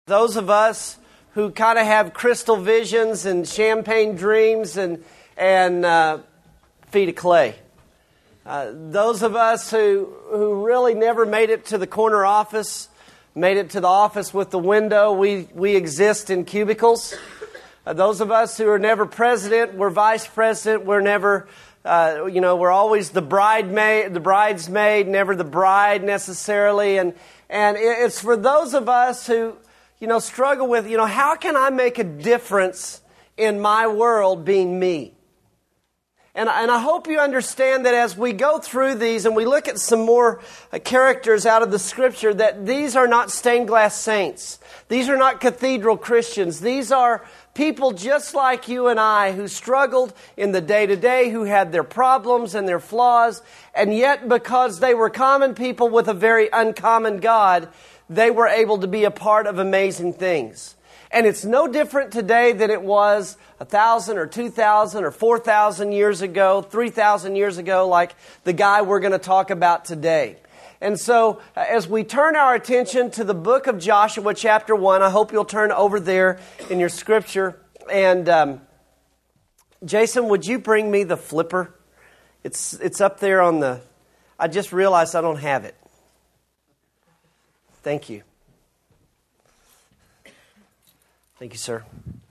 Those of us who kind of have crystal visions and champagne dreams and feet of clay. Those of us who really never made it to the corner office, made it to the office with the window, we exist in cubicles. Those of us who are never president, we're vice president, we're never, we're always the bridesmaid, never the bride necessarily. And it's for those of us who, struggle with, how can I make a difference in my world being me? And I hope you understand that as we go through these and we look at some more characters out of the Scripture, that these are not stained glass saints. These are not cathedral Christians. These are people just like you and I who struggled in the day-to-day, who had their problems and their flaws, and yet because they were common people with a very uncommon God, they were able to be a part of amazing things. And it's no different today than it was 1,000 or 2,000 or 4,000 years ago, 3,000 years ago, like the guy we're going to talk about today. And so as we turn our attention to the book of Joshua, chapter 1, I hope you'll turn over there in your scripture. And Jason, would you bring me the flipper? It's up there on the... I just realized I don't have it. Thank you. Thank you, sir.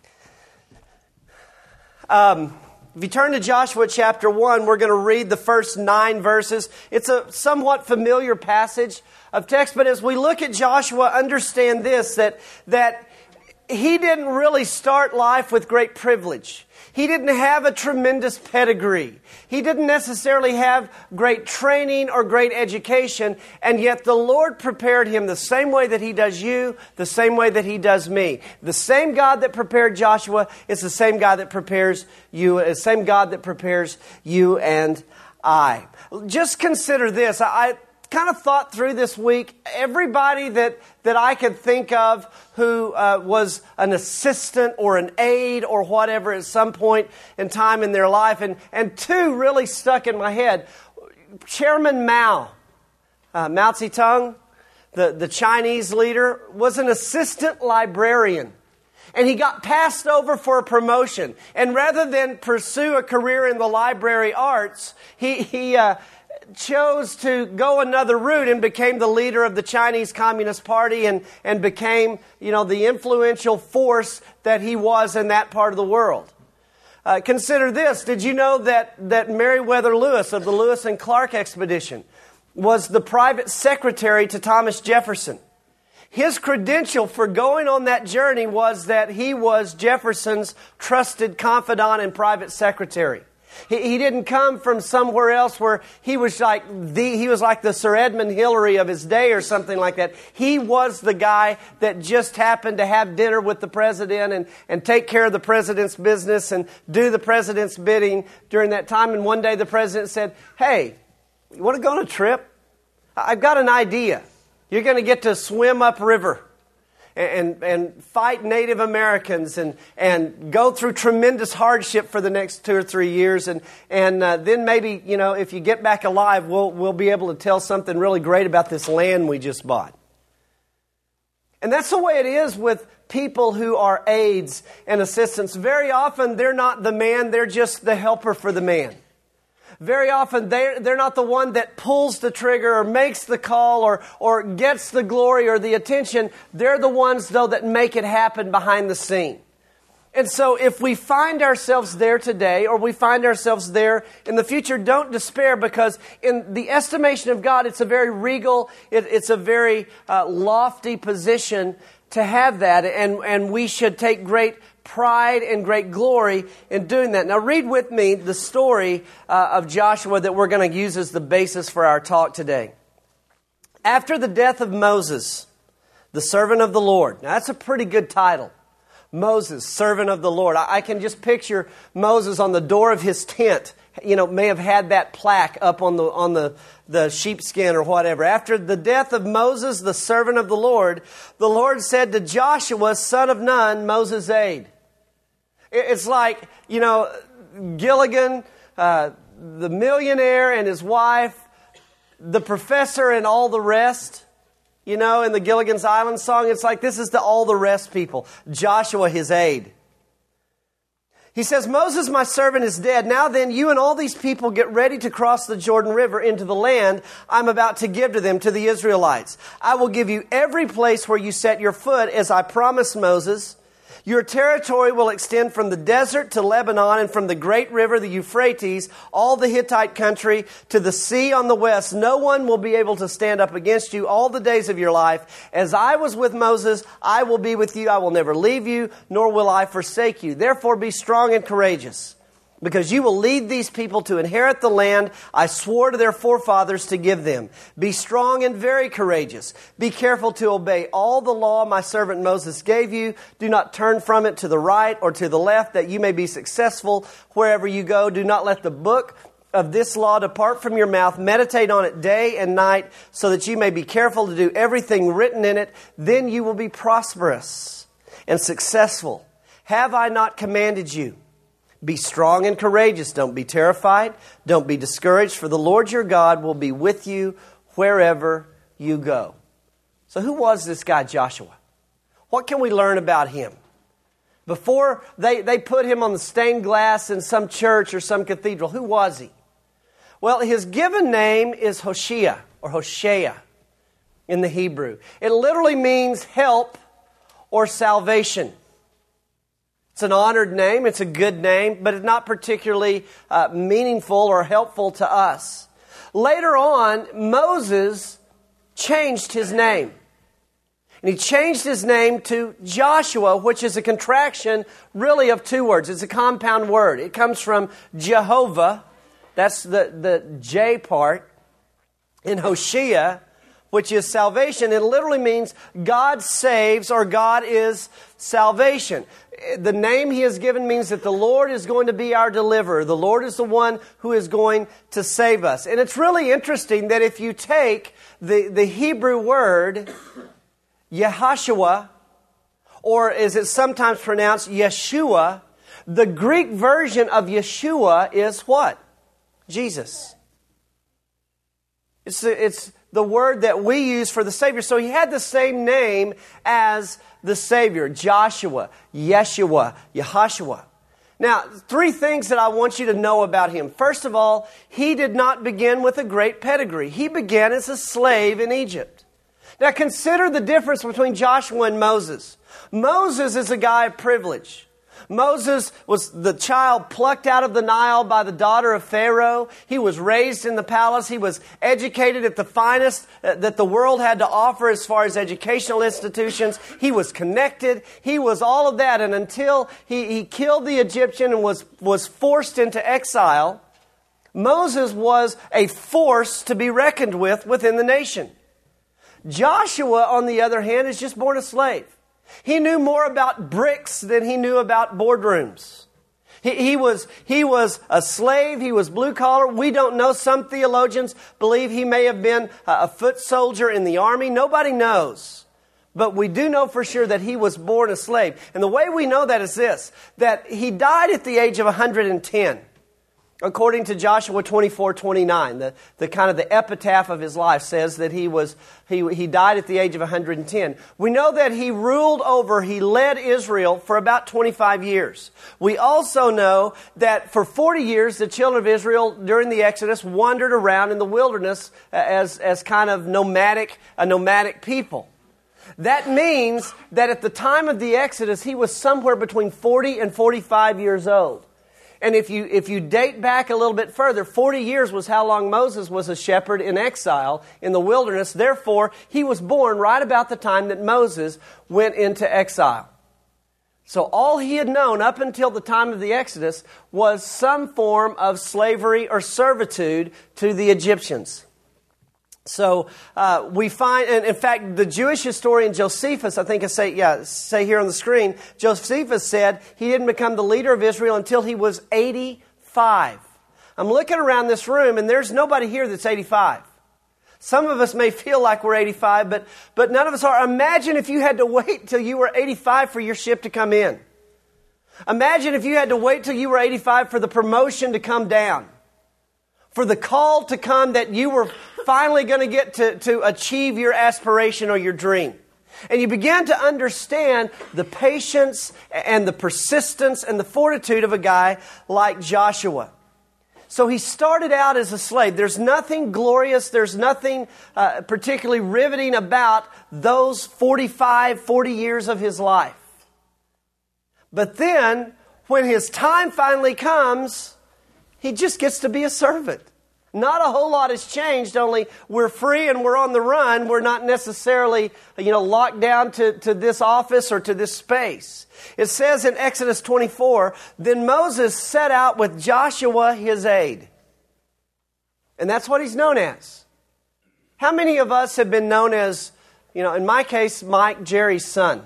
If you turn to Joshua chapter 1, we're going to read the first 9 verses. It's a somewhat familiar passage of text, but as we look at Joshua, understand this, that he didn't really start life with great privilege. He didn't have a tremendous pedigree. He didn't necessarily have great training or great education, and yet the Lord prepared him the same way that He does you, the same way that He does me. The same God that prepared Joshua is the same God that prepares you, the same God that prepares you and I. Just consider this. I kind of thought through this week, everybody that I could think of who was an assistant or an aide or whatever at some point in time in their life. And 2 really stuck in my head. Chairman Mao, Mao Zedong, the Chinese leader, was an assistant librarian. And he got passed over for a promotion. And rather than pursue a career in the library arts, he chose to go another route and became the leader of the Chinese Communist Party and became, the influential force that he was in that part of the world. Consider this. Did you know that Meriwether Lewis of the Lewis and Clark expedition was the private secretary to Thomas Jefferson? His credential for going on that journey was that he was Jefferson's trusted confidant and private secretary. He didn't come from somewhere else where he was like the Sir Edmund Hillary of his day or something like that. He was the guy that just happened to have dinner with the president and take care of the president's business and do the president's bidding during that time. And one day the president said, "Hey, you want to go on a trip? I've got an idea. You're going to get to swim upriver and fight Native Americans and go through tremendous hardship for the next 2 or 3 years. And then maybe, if you get back alive, we'll be able to tell something really great about this land we just bought." And that's the way it is with people who are aides and assistants. Very often, they're not the man, they're just the helper for the man. Very often, they're not the one that pulls the trigger or makes the call or gets the glory or the attention. They're the ones, though, that make it happen behind the scene. And so if we find ourselves there today or we find ourselves there in the future, don't despair, because in the estimation of God, it's a very regal, it's a very lofty position to have that. And we should take great pride and great glory in doing that. Now read with me the story of Joshua that we're going to use as the basis for our talk today. After the death of Moses, the servant of the Lord. Now that's a pretty good title. Moses, servant of the Lord. I can just picture Moses on the door of his tent, may have had that plaque up on the sheepskin or whatever. After the death of Moses, the servant of the Lord said to Joshua, son of Nun, Moses' aide. It's like, Gilligan, the millionaire and his wife, the professor and all the rest. you know, in the Gilligan's Island song. It's like this is to all the rest people. Joshua, his aide. He says, Moses, my servant, is dead. Now then, you and all these people get ready to cross the Jordan River into the land I'm about to give to them, to the Israelites. I will give you every place where you set your foot, as I promised Moses. Your territory will extend from the desert to Lebanon and from the great river, the Euphrates, all the Hittite country, to the sea on the west. No one will be able to stand up against you all the days of your life. As I was with Moses, I will be with you. I will never leave you, nor will I forsake you. Therefore, be strong and courageous, because you will lead these people to inherit the land I swore to their forefathers to give them. Be strong and very courageous. Be careful to obey all the law my servant Moses gave you. Do not turn from it to the right or to the left, that you may be successful wherever you go. Do not let the book of this law depart from your mouth. Meditate on it day and night, so that you may be careful to do everything written in it. Then you will be prosperous and successful. Have I not commanded you? Be strong and courageous. Don't be terrified. Don't be discouraged, for the Lord your God will be with you wherever you go. So who was this guy Joshua? What can we learn about him? Before they put him on the stained glass in some church or some cathedral, who was he? Well, his given name is Hoshea or Hoshea in the Hebrew. It literally means help or salvation. It's an honored name, it's a good name, but it's not particularly meaningful or helpful to us. Later on, Moses changed his name. And he changed his name to Joshua, which is a contraction really of two words. It's a compound word. It comes from Jehovah, that's the J part, and Hoshea, which is salvation. It literally means God saves, or God is salvation. The name he has given means that the Lord is going to be our deliverer. The Lord is the one who is going to save us. And it's really interesting that if you take the Hebrew word Yehashua, or as it's sometimes pronounced Yeshua, the Greek version of Yeshua is what? Jesus. It's the word that we use for the Savior. So he had the same name as the Savior, Joshua, Yeshua, Yehashua. Now, three things that I want you to know about him. First of all, he did not begin with a great pedigree. He began as a slave in Egypt. Now, consider the difference between Joshua and Moses. Moses is a guy of privilege. Moses was the child plucked out of the Nile by the daughter of Pharaoh. He was raised in the palace. He was educated at the finest that the world had to offer as far as educational institutions. He was connected. He was all of that. And until he killed the Egyptian and was forced into exile, Moses was a force to be reckoned with within the nation. Joshua, on the other hand, is just born a slave. He knew more about bricks than he knew about boardrooms. He was a slave. He was blue collar. We don't know. Some theologians believe he may have been a foot soldier in the army. Nobody knows. But we do know for sure that he was born a slave. And the way we know that is this, that he died at the age of 110. According to Joshua 24:29, the kind of the epitaph of his life says that he died at the age of 110. We know that he led Israel for about 25 years. We also know that for 40 years, the children of Israel during the Exodus wandered around in the wilderness as kind of a nomadic people. That means that at the time of the Exodus, he was somewhere between 40 and 45 years old. And if you date back a little bit further, 40 years was how long Moses was a shepherd in exile in the wilderness. Therefore, he was born right about the time that Moses went into exile. So all he had known up until the time of the Exodus was some form of slavery or servitude to the Egyptians. So we find, and in fact, the Jewish historian Josephus, I think say here on the screen, Josephus said he didn't become the leader of Israel until he was 85. I'm looking around this room, and there's nobody here that's 85. Some of us may feel like we're 85, but none of us are. Imagine if you had to wait till you were 85 for your ship to come in. Imagine if you had to wait till you were 85 for the promotion to come down. For the call to come that you were finally going to get to achieve your aspiration or your dream. And you begin to understand the patience and the persistence and the fortitude of a guy like Joshua. So he started out as a slave. There's nothing glorious, there's nothing particularly riveting about those 40 years of his life. But then, when his time finally comes, he just gets to be a servant. Not a whole lot has changed, only we're free and we're on the run. We're not necessarily, locked down to this office or to this space. It says in Exodus 24, then Moses set out with Joshua his aide. And that's what he's known as. How many of us have been known as, in my case, Mike, Jerry's son?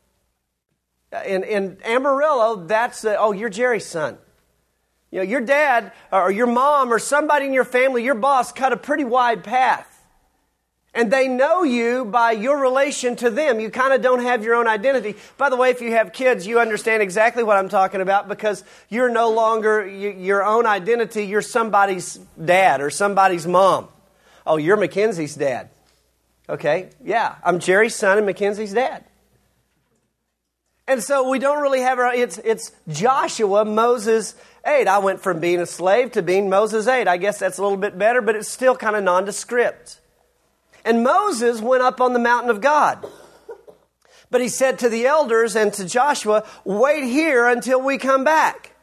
In Amarillo, that's you're Jerry's son. Your dad or your mom or somebody in your family, your boss, cut a pretty wide path. And they know you by your relation to them. You kind of don't have your own identity. By the way, if you have kids, you understand exactly what I'm talking about because you're no longer your own identity. You're somebody's dad or somebody's mom. Oh, you're Mackenzie's dad. Okay, yeah, I'm Jerry's son and Mackenzie's dad. And so we don't really have it's Joshua, Moses' aide. I went from being a slave to being Moses' aide. I guess that's a little bit better, but it's still kind of nondescript. And Moses went up on the mountain of God. But he said to the elders and to Joshua, wait here until we come back.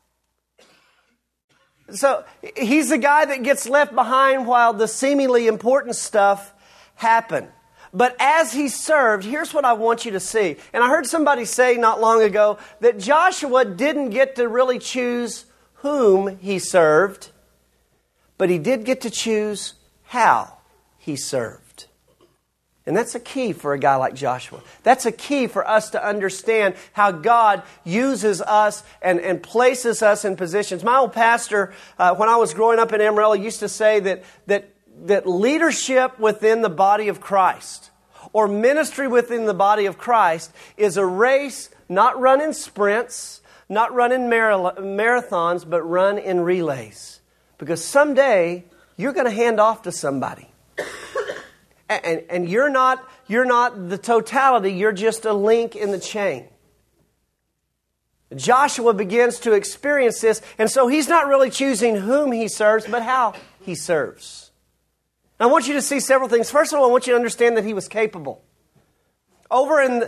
So he's the guy that gets left behind while the seemingly important stuff happened. But as he served, here's what I want you to see. And I heard somebody say not long ago that Joshua didn't get to really choose whom he served, but he did get to choose how he served. And that's a key for a guy like Joshua. That's a key for us to understand how God uses us and places us in positions. My old pastor, when I was growing up in Amarillo, used to say that leadership within the body of Christ or ministry within the body of Christ is a race not run in sprints, not run in marathons, but run in relays. Because someday you're going to hand off to somebody. And you're not the totality, you're just a link in the chain. Joshua begins to experience this, and so he's not really choosing whom he serves, but how he serves. I want you to see several things. First of all, I want you to understand that he was capable. Over in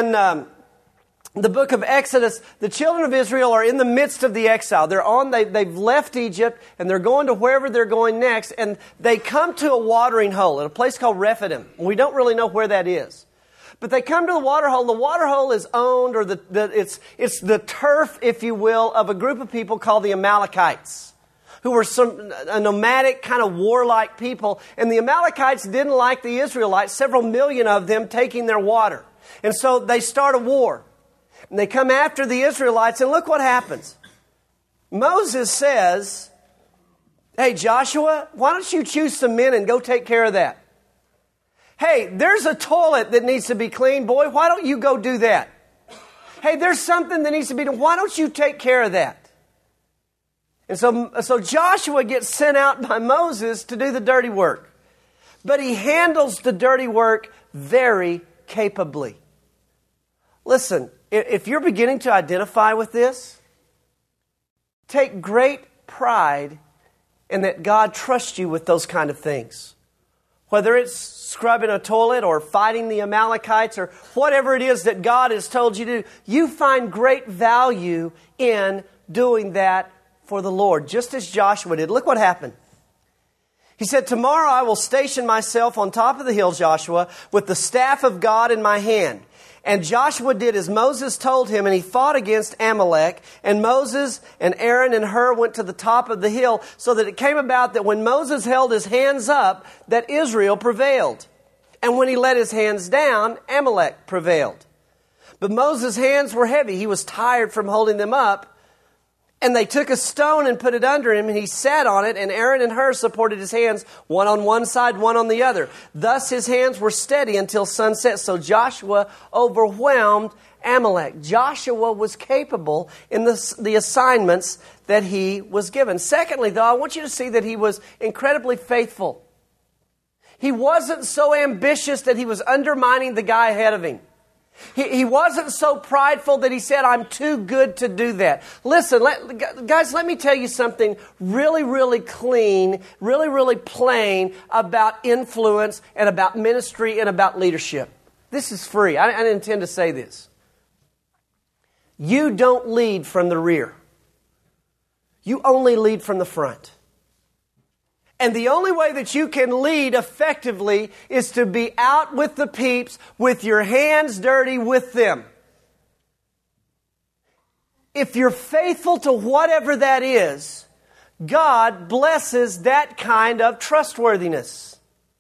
the book of Exodus, the children of Israel are in the midst of the exile. They've left Egypt, and they're going to wherever they're going next, and they come to a watering hole at a place called Rephidim. We don't really know where that is. But they come to the water hole. The water hole is owned, or it's the turf, if you will, of a group of people called the Amalekites, who were a nomadic kind of warlike people. And the Amalekites didn't like the Israelites, several million of them taking their water. And so they start a war. And they come after the Israelites, and look what happens. Moses says, hey, Joshua, why don't you choose some men and go take care of that? Hey, there's a toilet that needs to be cleaned. Boy, why don't you go do that? Hey, there's something that needs to be done. Why don't you take care of that? And so Joshua gets sent out by Moses to do the dirty work. But he handles the dirty work very capably. Listen, if you're beginning to identify with this, take great pride in that God trusts you with those kind of things. Whether it's scrubbing a toilet or fighting the Amalekites or whatever it is that God has told you to do, you find great value in doing that for the Lord, just as Joshua did. Look what happened. He said, tomorrow I will station myself on top of the hill, Joshua, with the staff of God in my hand. And Joshua did as Moses told him, and he fought against Amalek. And Moses and Aaron and Hur went to the top of the hill, so that it came about that when Moses held his hands up, that Israel prevailed. And when he let his hands down, Amalek prevailed. But Moses' hands were heavy. He was tired from holding them up. And they took a stone and put it under him, and he sat on it, and Aaron and Hur supported his hands, one on one side, one on the other. Thus his hands were steady until sunset. So Joshua overwhelmed Amalek. Joshua was capable in the assignments that he was given. Secondly, though, I want you to see that he was incredibly faithful. He wasn't so ambitious that he was undermining the guy ahead of him. He wasn't so prideful that he said, I'm too good to do that. Listen, guys, let me tell you something really, really clean, really, really plain about influence and about ministry and about leadership. This is free. I didn't intend to say this. You don't lead from the rear. You only lead from the front. And the only way that you can lead effectively is to be out with the peeps with your hands dirty with them. If you're faithful to whatever that is, God blesses that kind of trustworthiness.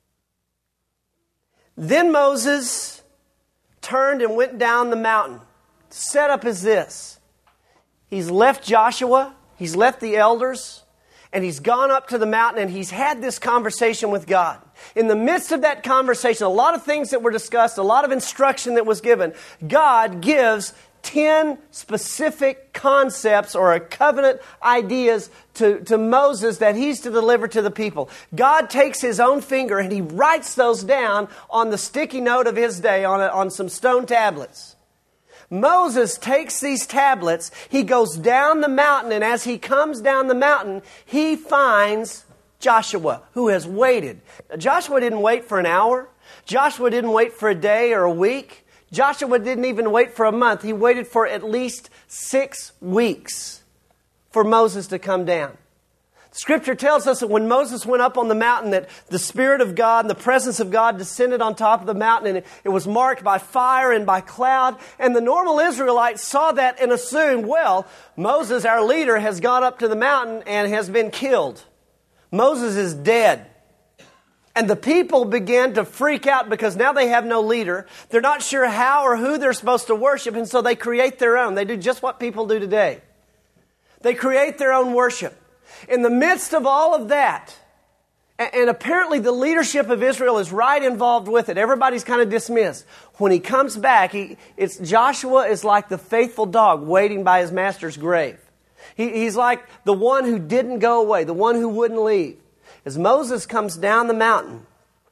Then Moses turned and went down the mountain. The setup is this. He's left Joshua, he's left the elders, and he's gone up to the mountain and he's had this conversation with God. In the midst of that conversation, a lot of things that were discussed, a lot of instruction that was given, God gives 10 specific concepts or a covenant ideas to Moses that he's to deliver to the people. God takes his own finger and he writes those down on the sticky note of his day on some stone tablets. Moses takes these tablets, he goes down the mountain, and as he comes down the mountain, he finds Joshua, who has waited. Now, Joshua didn't wait for an hour. Joshua didn't wait for a day or a week. Joshua didn't even wait for a month. He waited for at least 6 weeks for Moses to come down. Scripture tells us that when Moses went up on the mountain, that the Spirit of God and the presence of God descended on top of the mountain, and it was marked by fire and by cloud. And the normal Israelites saw that and assumed, well, Moses, our leader, has gone up to the mountain and has been killed. Moses is dead. And the people began to freak out because now they have no leader. They're not sure how or who they're supposed to worship, and so they create their own. They do just what people do today. They create their own worship. In the midst of all of that, and apparently the leadership of Israel is right involved with it. Everybody's kind of dismissed. When he comes back, Joshua is like the faithful dog waiting by his master's grave. He's like the one who didn't go away, the one who wouldn't leave. As Moses comes down the mountain,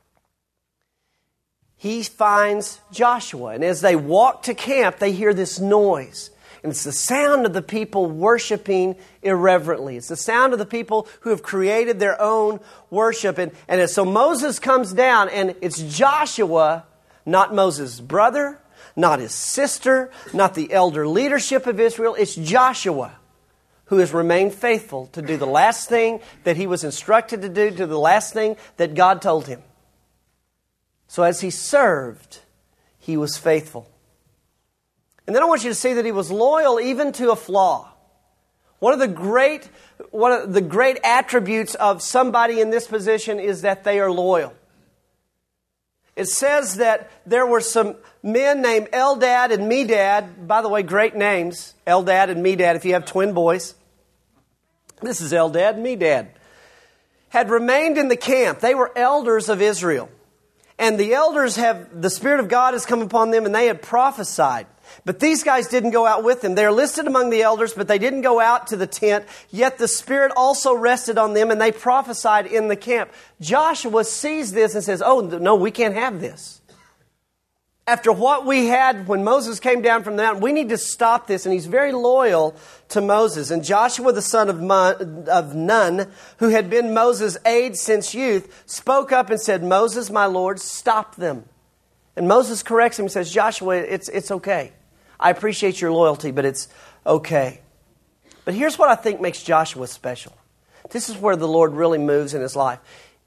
he finds Joshua. And as they walk to camp, they hear this noise. And it's the sound of the people worshiping irreverently. It's the sound of the people who have created their own worship. And so Moses comes down, and it's Joshua, not Moses' brother, not his sister, not the elder leadership of Israel. It's Joshua who has remained faithful to do the last thing that he was instructed to do, to the last thing that God told him. So as he served, he was faithful. And then I want you to see that he was loyal even to a flaw. One of the great attributes of somebody in this position is that they are loyal. It says that there were some men named Eldad and Medad. By the way, great names, Eldad and Medad, if you have twin boys. This is Eldad and Medad. Had remained in the camp. They were elders of Israel. And the elders the Spirit of God has come upon them, and they had prophesied. But these guys didn't go out with them. They're listed among the elders, but they didn't go out to the tent. Yet the Spirit also rested on them, and they prophesied in the camp. Joshua sees this and says, oh, no, we can't have this. After what we had when Moses came down from the mountain, we need to stop this. And he's very loyal to Moses. And Joshua, the son of Nun, who had been Moses' aide since youth, spoke up and said, Moses, my Lord, stop them. And Moses corrects him and says, Joshua, it's okay. I appreciate your loyalty, but it's okay. But here's what I think makes Joshua special. This is where the Lord really moves in his life.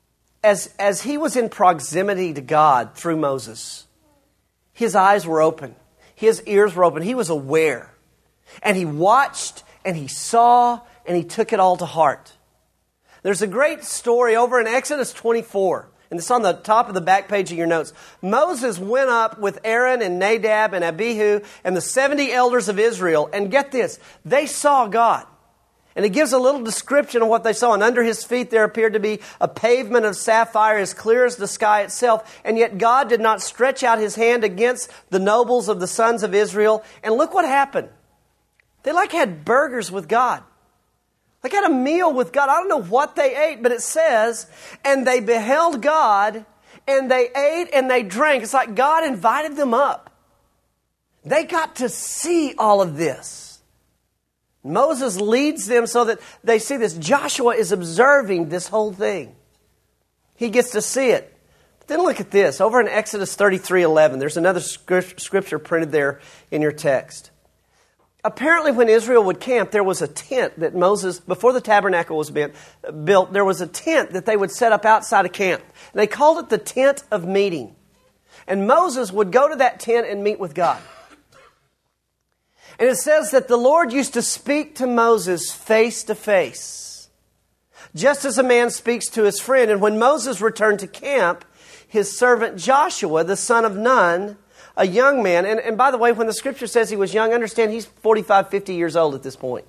As he was in proximity to God through Moses, his eyes were open. His ears were open. He was aware. And he watched and he saw and he took it all to heart. There's a great story over in Exodus 24. And it's on the top of the back page of your notes. Moses went up with Aaron and Nadab and Abihu and the 70 elders of Israel. And get this, they saw God. And it gives a little description of what they saw. And under his feet there appeared to be a pavement of sapphire as clear as the sky itself. And yet God did not stretch out his hand against the nobles of the sons of Israel. And look what happened. They had burgers with God. They had a meal with God. I don't know what they ate, but it says, and they beheld God and they ate and they drank. It's like God invited them up. They got to see all of this. Moses leads them so that they see this. Joshua is observing this whole thing. He gets to see it. But then look at this. Over in Exodus 33:11, there's another scripture printed there in your text. Apparently when Israel would camp, there was a tent that Moses, before the tabernacle was built, there was a tent that they would set up outside of camp. And they called it the tent of meeting. And Moses would go to that tent and meet with God. And it says that the Lord used to speak to Moses face to face, just as a man speaks to his friend. And when Moses returned to camp, his servant Joshua, the son of Nun, a young man, and by the way, when the scripture says he was young, understand he's 45, 50 years old at this point.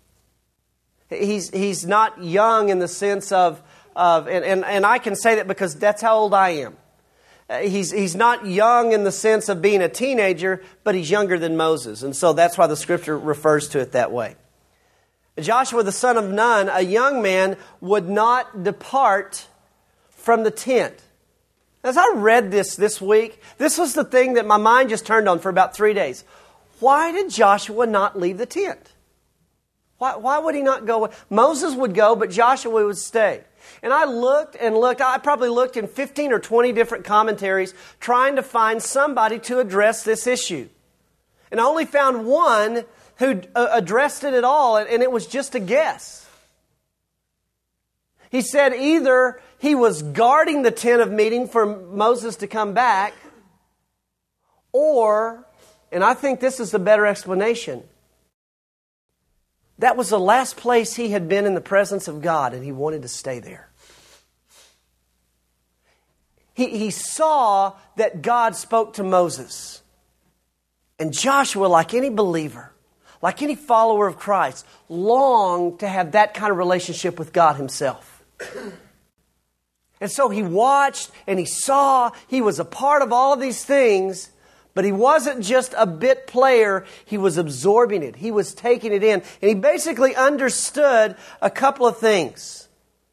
He's not young in the sense of and I can say that because that's how old I am. He's not young in the sense of being a teenager, but he's younger than Moses. And so that's why the scripture refers to it that way. Joshua, the son of Nun, a young man, would not depart from the tent. As I read this week, this was the thing that my mind just turned on for about 3 days. Why did Joshua not leave the tent? Why would he not go? Moses would go, but Joshua would stay. And I looked and looked. I probably looked in 15 or 20 different commentaries trying to find somebody to address this issue. And I only found one who addressed it at all, and it was just a guess. He said either he was guarding the tent of meeting for Moses to come back, or, and I think this is the better explanation, that was the last place he had been in the presence of God, and he wanted to stay there. He saw that God spoke to Moses. And Joshua, like any believer, like any follower of Christ, longed to have that kind of relationship with God himself. And so he watched and he saw, he was a part of all of these things, but he wasn't just a bit player, he was absorbing it. He was taking it in. And he basically understood a couple of things.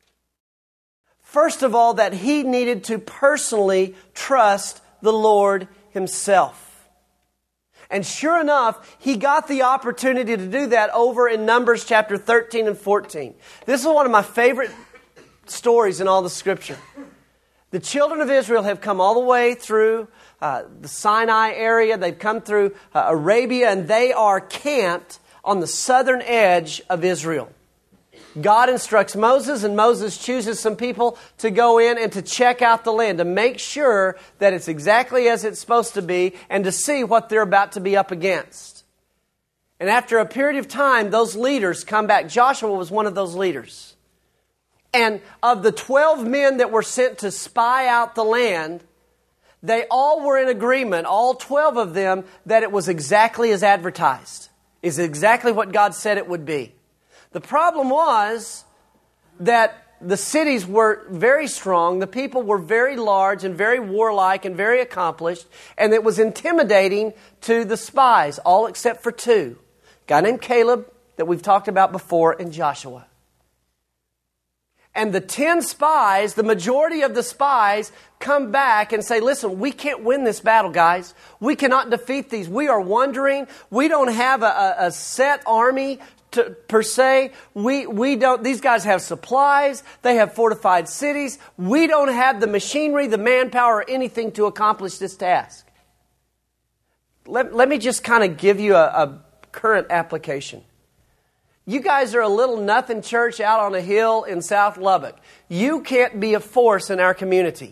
First of all, that he needed to personally trust the Lord himself. And sure enough, he got the opportunity to do that over in Numbers chapter 13 and 14. This is one of my favorite stories in all the Scripture. The children of Israel have come all the way through the Sinai area. They've come through Arabia, and they are camped on the southern edge of Israel. God instructs Moses, and Moses chooses some people to go in and to check out the land, to make sure that it's exactly as it's supposed to be, and to see what they're about to be up against. And after a period of time, those leaders come back. Joshua was one of those leaders. And of the 12 men that were sent to spy out the land, they all were in agreement, all 12 of them, that it was exactly as advertised. Is exactly what God said it would be. The problem was that the cities were very strong, the people were very large and very warlike and very accomplished, and it was intimidating to the spies, all except for two. A guy named Caleb, that we've talked about before, and Joshua. And the 10 spies, the majority of the spies, come back and say, listen, we can't win this battle, guys. We cannot defeat these. We are wandering. We don't have a set army per se. We don't. These guys have supplies. They have fortified cities. We don't have the machinery, the manpower, or anything to accomplish this task. Let me just kind of give you a current application. You guys are a little nothing church out on a hill in South Lubbock. You can't be a force in our community.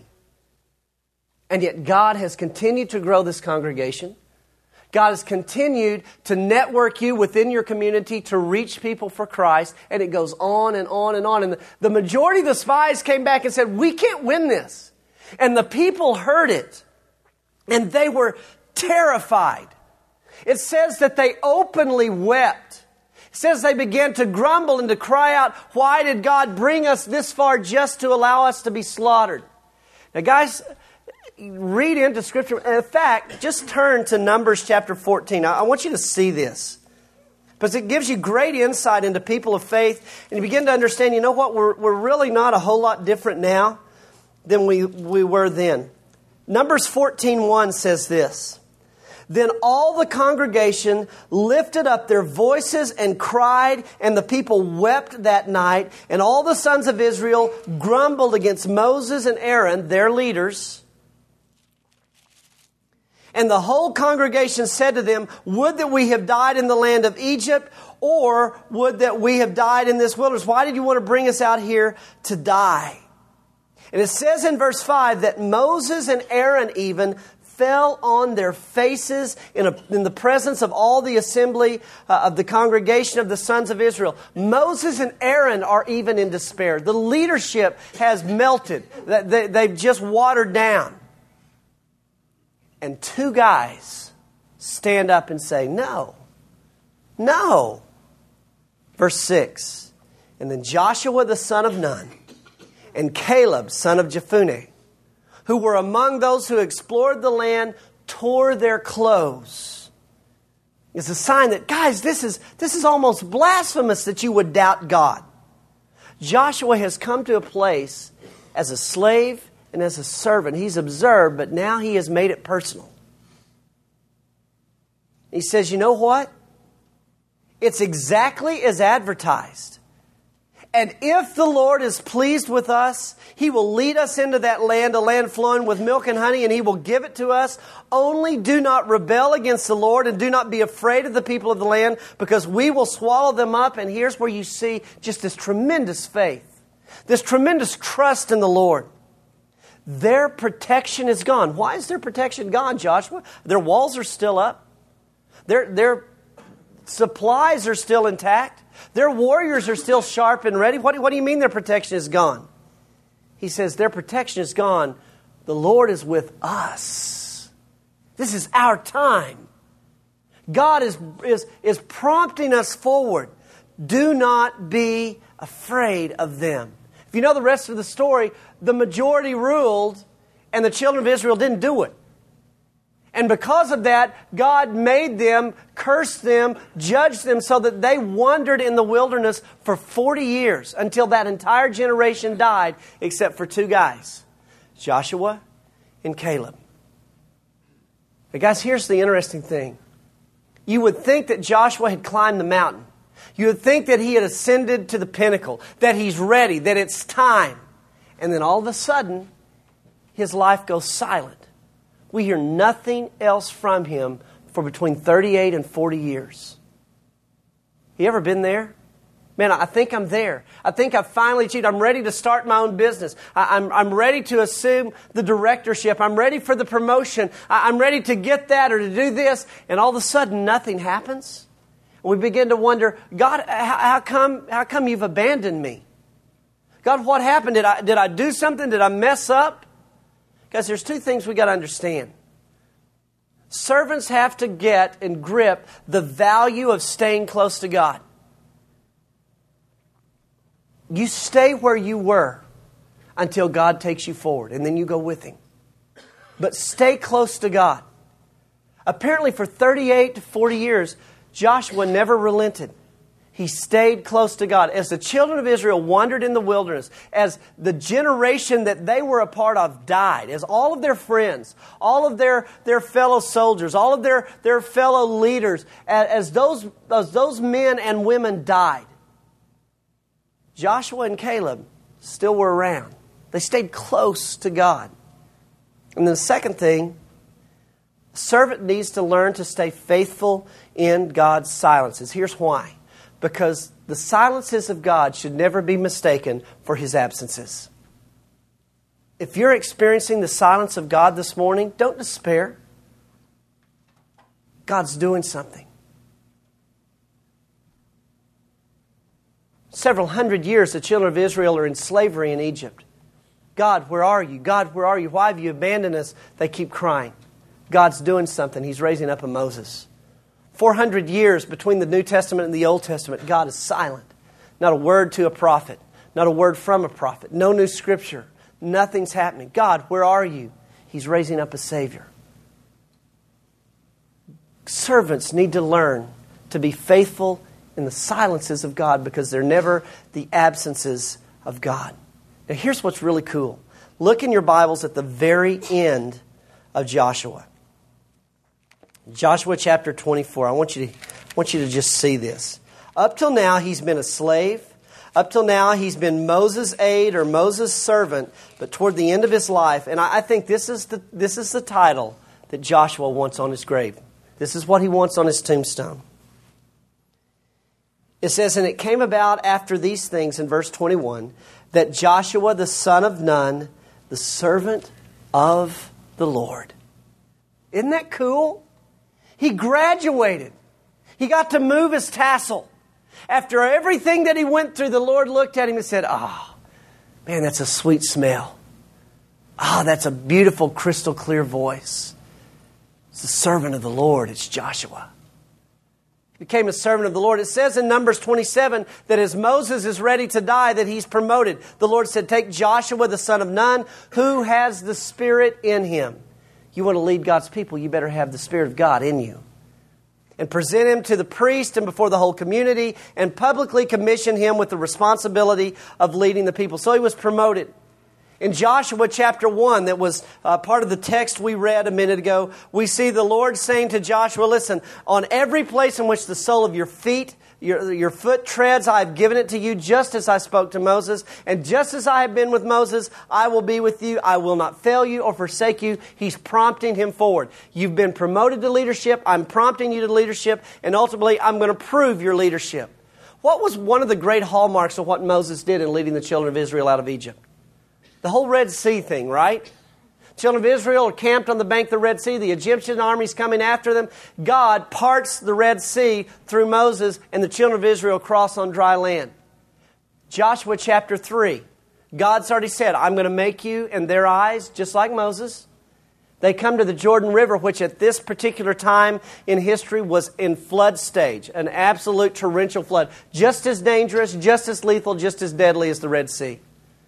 And yet God has continued to grow this congregation. God has continued to network you within your community to reach people for Christ. And it goes on and on and on. And the majority of the spies came back and said, we can't win this. And the people heard it. And they were terrified. It says that they openly wept. It says they began to grumble and to cry out, why did God bring us this far just to allow us to be slaughtered? Now guys, read into Scripture. In fact, just turn to Numbers chapter 14. I want you to see this, because it gives you great insight into people of faith, and you begin to understand, you know what, we're really not a whole lot different now than we were then. Numbers 14:1 says this. Then all the congregation lifted up their voices and cried, and the people wept that night. And all the sons of Israel grumbled against Moses and Aaron, their leaders. And the whole congregation said to them, would that we have died in the land of Egypt, or would that we have died in this wilderness. Why did you want to bring us out here to die? And it says in verse 5 that Moses and Aaron even fell on their faces in the presence of all the assembly of the congregation of the sons of Israel. Moses and Aaron are even in despair. The leadership has melted. They've just watered down. And two guys stand up and say, no. Verse 6, and then Joshua the son of Nun and Caleb son of Jephunneh, who were among those who explored the land, tore their clothes. It's a sign that, guys, this is almost blasphemous that you would doubt God. Joshua has come to a place as a slave and as a servant. He's observed, but now he has made it personal. He says, you know what? It's exactly as advertised. And if the Lord is pleased with us, He will lead us into that land, a land flowing with milk and honey, and He will give it to us. Only do not rebel against the Lord, and do not be afraid of the people of the land, because we will swallow them up. And here's where you see just this tremendous faith, this tremendous trust in the Lord. Their protection is gone. Why is their protection gone, Joshua? Their walls are still up. Their supplies are still intact. Their warriors are still sharp and ready. What do you mean their protection is gone? He says their protection is gone. The Lord is with us. This is our time. God is prompting us forward. Do not be afraid of them. If you know the rest of the story, the majority ruled and the children of Israel didn't do it. And because of that, God made them, cursed them, judged them so that they wandered in the wilderness for 40 years until that entire generation died except for two guys, Joshua and Caleb. But guys, here's the interesting thing. You would think that Joshua had climbed the mountain. You would think that he had ascended to the pinnacle, that he's ready, that it's time. And then all of a sudden, his life goes silent. We hear nothing else from him for between 38 and 40 years. You ever been there? Man, I think I'm there. I think I've finally achieved. I'm ready to start my own business. I'm ready to assume the directorship. I'm ready for the promotion. I'm ready to get that or to do this. And all of a sudden, nothing happens. And we begin to wonder, God, how come you've abandoned me? God, what happened? Did I do something? Did I mess up? Guys, there's two things we got to understand. Servants have to get and grip the value of staying close to God. You stay where you were until God takes you forward, and then you go with Him. But stay close to God. Apparently for 38 to 40 years, Joshua never relented. He stayed close to God. As the children of Israel wandered in the wilderness, as the generation that they were a part of died, as all of their friends, all of their fellow soldiers, all of their fellow leaders, as those men and women died, Joshua and Caleb still were around. They stayed close to God. And then the second thing, a servant needs to learn to stay faithful in God's silences. Here's why. Because the silences of God should never be mistaken for His absences. If you're experiencing the silence of God this morning, don't despair. God's doing something. Several hundred years the children of Israel are in slavery in Egypt. God, where are you? God, where are you? Why have you abandoned us? They keep crying. God's doing something. He's raising up a Moses. 400 years between the New Testament and the Old Testament, God is silent. Not a word to a prophet. Not a word from a prophet. No new scripture. Nothing's happening. God, where are you? He's raising up a Savior. Servants need to learn to be faithful in the silences of God because they're never the absences of God. Now here's what's really cool. Look in your Bibles at the very end of Joshua. Joshua chapter 24. I want you to just see this. Up till now, he's been a slave. Up till now, he's been Moses' aide or Moses' servant. But toward the end of his life, and I think this is the title that Joshua wants on his grave. This is what he wants on his tombstone. It says, and it came about after these things in verse 21, that Joshua the son of Nun, the servant of the Lord. Isn't that cool? He graduated. He got to move his tassel. After everything that he went through, the Lord looked at him and said, man, that's a sweet smell. That's a beautiful, crystal clear voice. It's the servant of the Lord. It's Joshua. He became a servant of the Lord. It says in Numbers 27 that as Moses is ready to die, that he's promoted. The Lord said, take Joshua, the son of Nun, who has the Spirit in him. You want to lead God's people, you better have the Spirit of God in you. And present him to the priest and before the whole community and publicly commission him with the responsibility of leading the people. So he was promoted. In Joshua chapter 1, that was part of the text we read a minute ago, we see the Lord saying to Joshua, listen, on every place in which the sole of your feet, your foot treads, I have given it to you just as I spoke to Moses. And just as I have been with Moses, I will be with you. I will not fail you or forsake you. He's prompting him forward. You've been promoted to leadership. I'm prompting you to leadership. And ultimately, I'm going to prove your leadership. What was one of the great hallmarks of what Moses did in leading the children of Israel out of Egypt? The whole Red Sea thing, right? Children of Israel are camped on the bank of the Red Sea. The Egyptian army's coming after them. God parts the Red Sea through Moses, and the children of Israel cross on dry land. Joshua chapter 3. God's already said, I'm going to make you in their eyes just like Moses. They come to the Jordan River, which at this particular time in history was in flood stage, an absolute torrential flood. Just as dangerous, just as lethal, just as deadly as the Red Sea.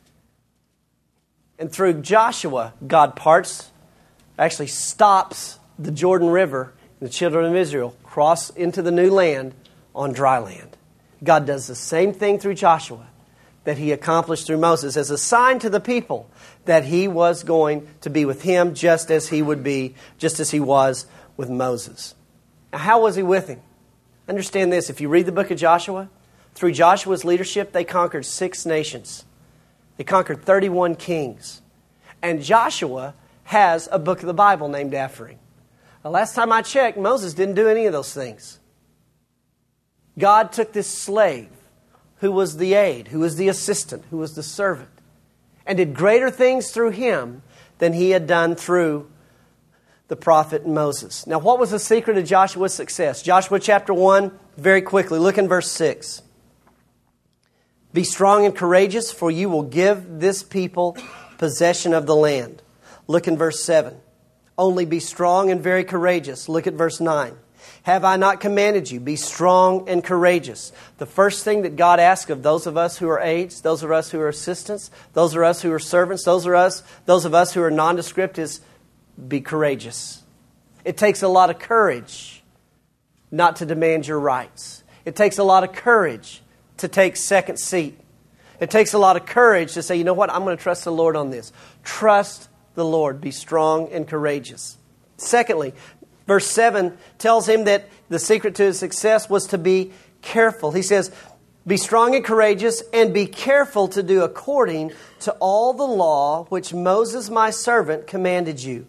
And through Joshua, God actually stops the Jordan River, and the children of Israel cross into the new land on dry land. God does the same thing through Joshua that he accomplished through Moses as a sign to the people that he was going to be with him just as he was with Moses. Now, how was he with him? Understand this, if you read the book of Joshua, through Joshua's leadership, they conquered 6 nations. They conquered 31 kings. And Joshua has a book of the Bible named after him. The last time I checked, Moses didn't do any of those things. God took this slave, who was the aide, who was the assistant, who was the servant, and did greater things through him than he had done through the prophet Moses. Now, what was the secret of Joshua's success? Joshua chapter 1, very quickly, look in verse 6. Be strong and courageous, for you will give this people possession of the land. Look in verse 7. Only be strong and very courageous. Look at verse 9. Have I not commanded you? Be strong and courageous. The first thing that God asks of those of us who are aides, those of us who are assistants, those of us who are servants, those of us who are nondescript is be courageous. It takes a lot of courage not to demand your rights. It takes a lot of courage to take second seat. It takes a lot of courage to say, you know what, I'm going to trust the Lord on this. Trust the Lord. Be strong and courageous. Secondly, verse 7 tells him that the secret to his success was to be careful. He says, be strong and courageous and be careful to do according to all the law which Moses my servant commanded you.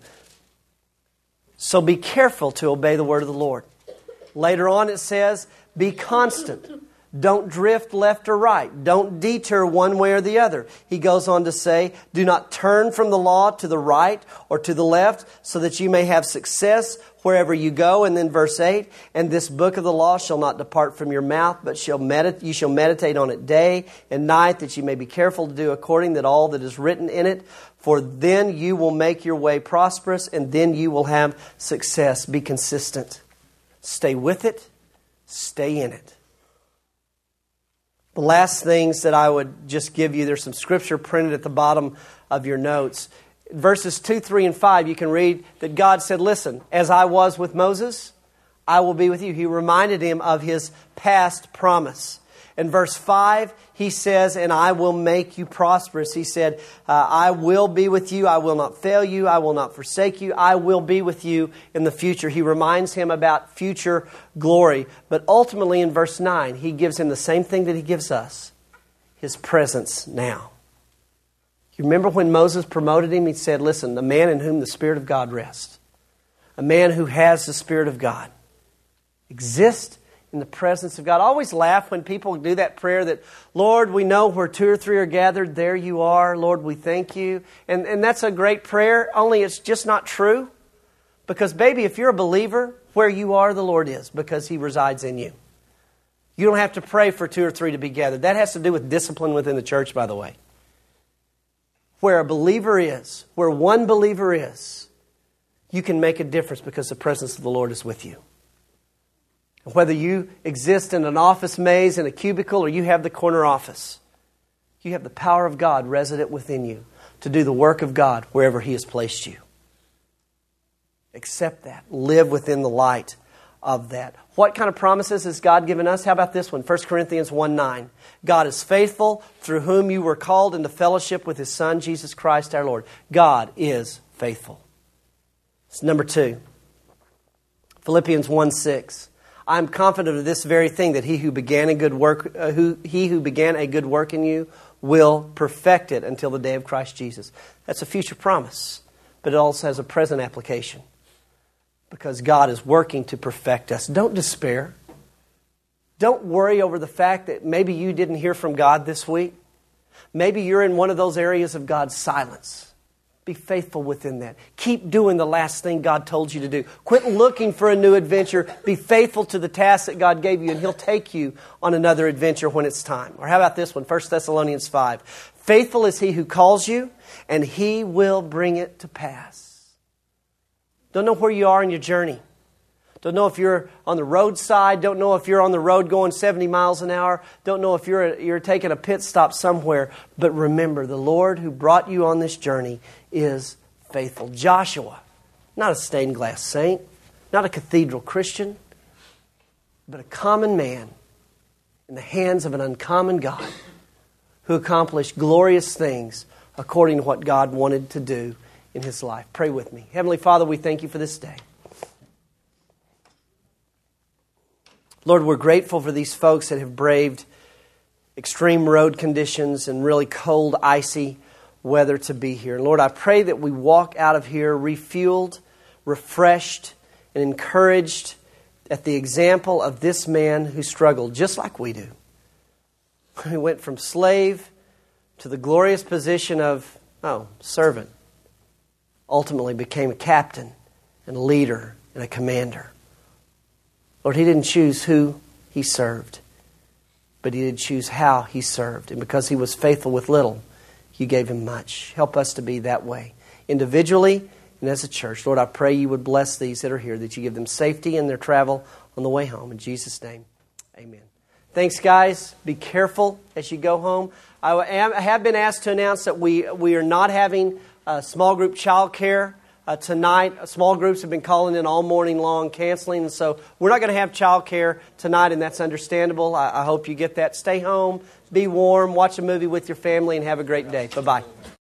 So be careful to obey the word of the Lord. Later on it says, be constant. Don't drift left or right. Don't detour one way or the other. He goes on to say, do not turn from the law to the right or to the left so that you may have success wherever you go. And then verse 8, and this book of the law shall not depart from your mouth, but you shall meditate on it day and night, that you may be careful to do according to all that is written in it. For then you will make your way prosperous, and then you will have success. Be consistent. Stay with it. Stay in it. The last things that I would just give you, there's some scripture printed at the bottom of your notes. Verses 2, 3, and 5, you can read that God said, listen, as I was with Moses, I will be with you. He reminded him of his past promise. In verse 5, he says, and I will make you prosperous. He said, I will be with you. I will not fail you. I will not forsake you. I will be with you in the future. He reminds him about future glory. But ultimately in verse 9, he gives him the same thing that he gives us, his presence now. You remember when Moses promoted him, he said, listen, the man in whom the Spirit of God rests, a man who has the Spirit of God, exists in the presence of God. I always laugh when people do that prayer that, Lord, we know where 2 or 3 are gathered, there you are. Lord, we thank you. And that's a great prayer, only it's just not true. Because, baby, if you're a believer, where you are, the Lord is, because He resides in you. You don't have to pray for 2 or 3 to be gathered. That has to do with discipline within the church, by the way. Where a believer is, where one believer is, you can make a difference because the presence of the Lord is with you. Whether you exist in an office maze, in a cubicle, or you have the corner office, you have the power of God resident within you to do the work of God wherever He has placed you. Accept that. Live within the light of that. What kind of promises has God given us? How about this one? 1 Corinthians 1:9. God is faithful, through whom you were called into fellowship with His Son, Jesus Christ our Lord. God is faithful. It's number 2. Philippians 1:6. I am confident of this very thing, that He who began a good work in you will perfect it until the day of Christ Jesus. That's a future promise, but it also has a present application. Because God is working to perfect us. Don't despair. Don't worry over the fact that maybe you didn't hear from God this week. Maybe you're in one of those areas of God's silence. Be faithful within that. Keep doing the last thing God told you to do. Quit looking for a new adventure. Be faithful to the task that God gave you, and He'll take you on another adventure when it's time. Or how about this one? 1 Thessalonians 5. Faithful is He who calls you, and He will bring it to pass. Don't know where you are in your journey. Don't know if you're on the roadside. Don't know if you're on the road going 70 miles an hour. Don't know if you're taking a pit stop somewhere. But remember, the Lord who brought you on this journey is faithful. Joshua, not a stained glass saint, not a cathedral Christian, but a common man in the hands of an uncommon God who accomplished glorious things according to what God wanted to do in his life. Pray with me. Heavenly Father, we thank you for this day. Lord, we're grateful for these folks that have braved extreme road conditions and really cold, icy weather to be here. And Lord, I pray that we walk out of here refueled, refreshed, and encouraged at the example of this man who struggled just like we do. He went from slave to the glorious position of, servant. Ultimately became a captain and a leader and a commander. Lord, he didn't choose who he served, but he did choose how he served. And because he was faithful with little, you gave him much. Help us to be that way, individually and as a church. Lord, I pray you would bless these that are here, that you give them safety in their travel on the way home. In Jesus' name, amen. Thanks, guys. Be careful as you go home. I have been asked to announce that we are not having small group child care tonight. Small groups have been calling in all morning long, canceling. And so we're not going to have child care tonight, and that's understandable. I hope you get that. Stay home, be warm, watch a movie with your family, and have a great day. Bye-bye.